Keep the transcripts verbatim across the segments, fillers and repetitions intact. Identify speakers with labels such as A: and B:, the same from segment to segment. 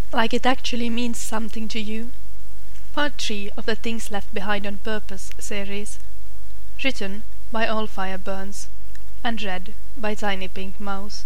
A: Like it actually means something to you. Part three of the Things Left Behind on Purpose series. Written by Allfire Burns and read by Tiny Pink Mouse.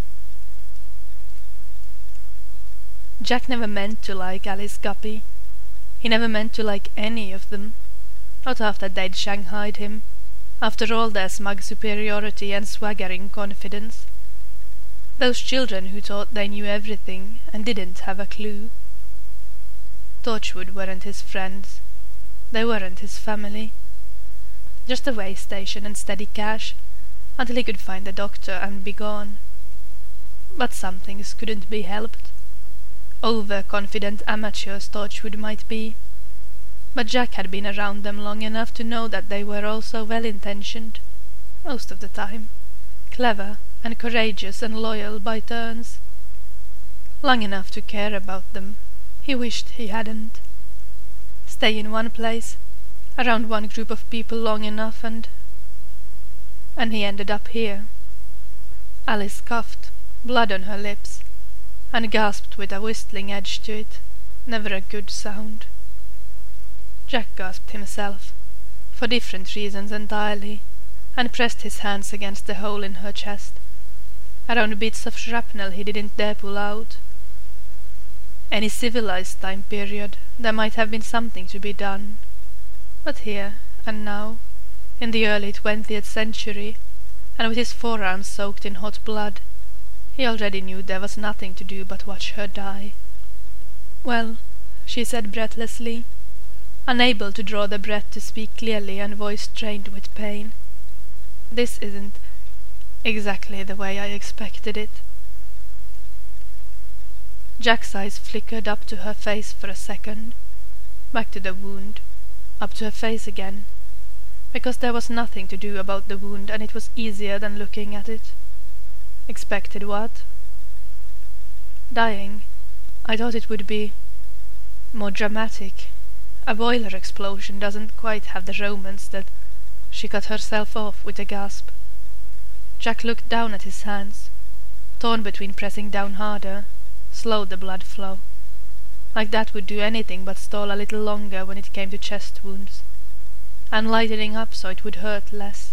A: Jack never meant to like Alice Guppy. He never meant to like any of them. Not after they'd shanghaied him, after all their smug superiority and swaggering confidence. Those children who thought they knew everything and didn't have a clue. Torchwood weren't his friends. They weren't his family. Just a way station and steady cash, until he could find a doctor and be gone. But some things couldn't be helped. Over-confident amateurs Torchwood might be, but Jack had been around them long enough to know that they were also well-intentioned, most of the time, clever and courageous and loyal by turns. Long enough to care about them. He wished he hadn't. Stay in one place, around one group of people long enough and... and he ended up here. Alice coughed, blood on her lips, and gasped with a whistling edge to it, never a good sound. Jack gasped himself, for different reasons entirely, and pressed his hands against the hole in her chest, around bits of shrapnel he didn't dare pull out. Any civilized time period, there might have been something to be done, but here and now, in the early twentieth century, and with his forearms soaked in hot blood, he already knew there was nothing to do but watch her die. "Well," she said breathlessly, unable to draw the breath to speak clearly and voice strained with pain. "This isn't exactly the way I expected it." Jack's eyes flickered up to her face for a second, back to the wound, up to her face again, because there was nothing to do about the wound and it was easier than looking at it. "Expected what?" "Dying. I thought it would be more dramatic. A boiler explosion doesn't quite have the romance that—" She cut herself off with a gasp. Jack looked down at his hands, torn between pressing down harder, slowed the blood flow. Like that would do anything but stall a little longer when it came to chest wounds, and lightening up so it would hurt less.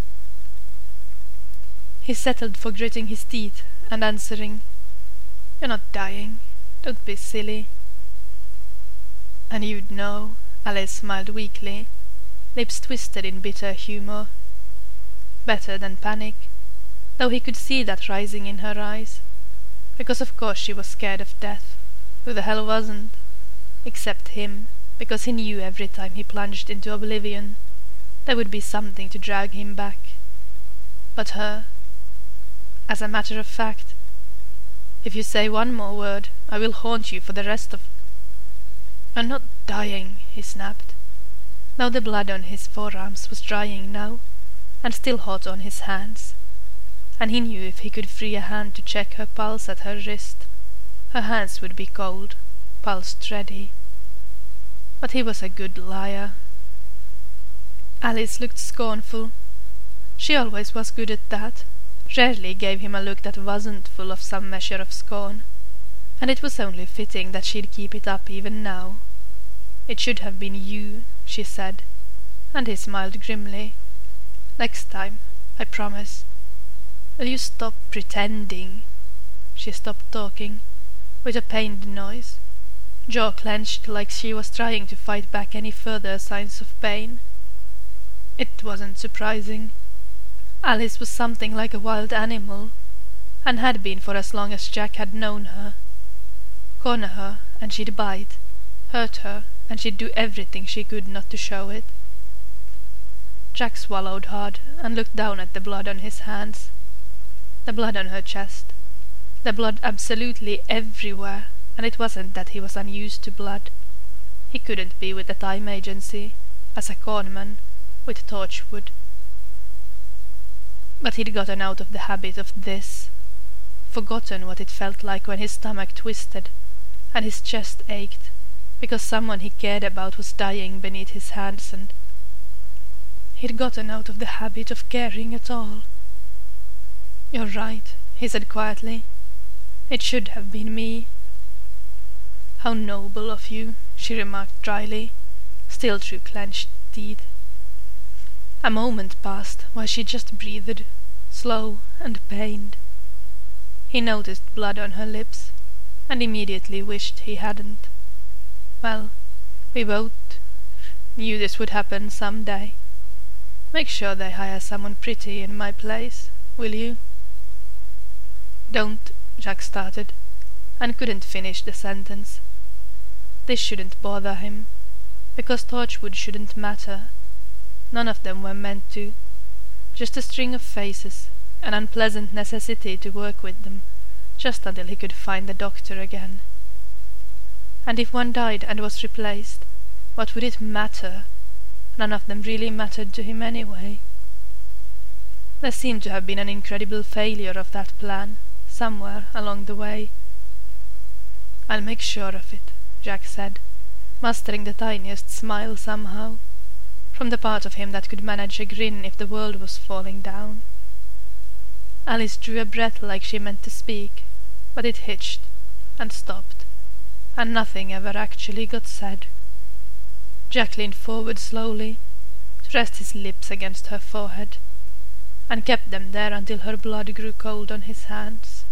A: He settled for gritting his teeth and answering, "You're not dying. Don't be silly." "And you'd know," Alice smiled weakly, lips twisted in bitter humour. Better than panic, though he could see that rising in her eyes, because of course she was scared of death. Who the hell wasn't? Except him, because he knew every time he plunged into oblivion there would be something to drag him back. But her... As a matter of fact, "If you say one more word, I will haunt you for the rest of—" "I'm not dying," he snapped, though the blood on his forearms was drying now, and still hot on his hands, and he knew if he could free a hand to check her pulse at her wrist, her hands would be cold, pulsed ready. But he was a good liar. Alice looked scornful. She always was good at that, rarely gave him a look that wasn't full of some measure of scorn, and it was only fitting that she'd keep it up even now. "It should have been you," she said, and he smiled grimly. "Next time, I promise. Will you stop pretending?" She stopped talking, with a pained noise, jaw clenched like she was trying to fight back any further signs of pain. It wasn't surprising. Alice was something like a wild animal, and had been for as long as Jack had known her. Corner her, and she'd bite. Hurt her, and she'd do everything she could not to show it. Jack swallowed hard and looked down at the blood on his hands, the blood on her chest, the blood absolutely everywhere, and it wasn't that he was unused to blood. He couldn't be with the time agency, as a corpsman, with Torchwood. But he'd gotten out of the habit of this, forgotten what it felt like when his stomach twisted and his chest ached, because someone he cared about was dying beneath his hands, and he'd gotten out of the habit of caring at all. "You're right," he said quietly. "It should have been me." "How noble of you," she remarked dryly, still through clenched teeth. A moment passed while she just breathed, slow and pained. He noticed blood on her lips, and immediately wished he hadn't. "Well, we both knew this would happen some day. Make sure they hire someone pretty in my place, will you?" "Don't," Jacques started, and couldn't finish the sentence. This shouldn't bother him, because Torchwood shouldn't matter. None of them were meant to. Just a string of faces, an unpleasant necessity to work with them, just until he could find the doctor again. And if one died and was replaced, what would it matter? None of them really mattered to him anyway. There seemed to have been an incredible failure of that plan, somewhere along the way. "I'll make sure of it," Jacques said, mustering the tiniest smile somehow, from the part of him that could manage a grin if the world was falling down. Alice drew a breath like she meant to speak, but it hitched, and stopped, and nothing ever actually got said. Jack leaned forward slowly, to rest his lips against her forehead, and kept them there until her blood grew cold on his hands.